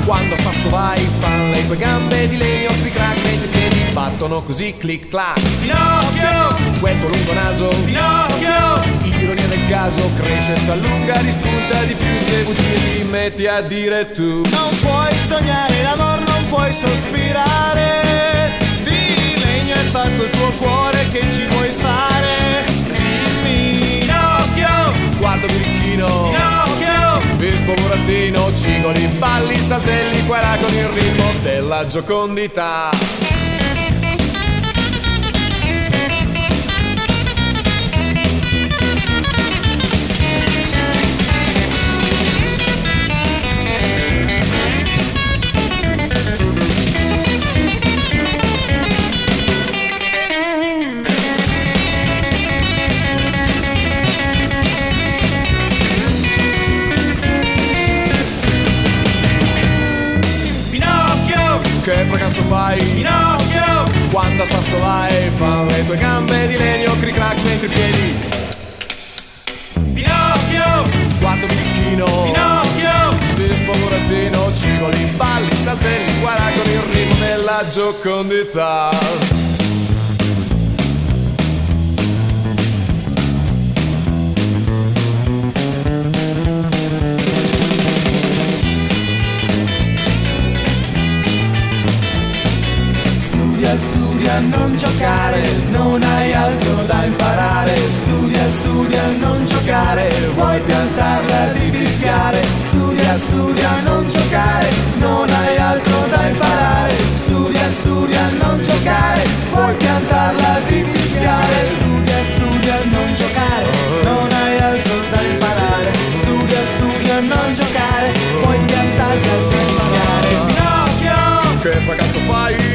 Quando a spasso vai, fan le tue gambe di legno, clic clac, mentre i piedi battono così clic clac. Pinocchio, Quel tuo lungo naso, Pinocchio, ironia del caso, cresce, s'allunga, rispunta di più, se bugie ti metti a dire tu. non puoi sognare l'amor, non puoi sospirare. Di legno è fatto il tuo cuore, che ci vuoi fare? Dimmi. Pinocchio, Sguardo birichino, Pinocchio, vespo burattino, cigoli, balli, saltelli, qua e là con il ritmo della giocondità. Che fracasso fai? Pinocchio, Quando a spasso vai, fan le tue gambe di legno, cric crac mentre i piedi. Pinocchio, Sguardo birichino, Pinocchio, vespo burattino, cigoli, balli, saltelli, qua e là con il ritmo della giocondità. Studia, non giocare, non hai altro da imparare. Studia, non giocare, vuoi piantarla di fischiare. Studia, non giocare, non hai altro da imparare. Studia, non giocare, vuoi piantarla di fischiare. Studia, non giocare, non hai altro da imparare. Studia, non giocare, vuoi piantarla di fischiare. Pinocchio, Che fracasso fai?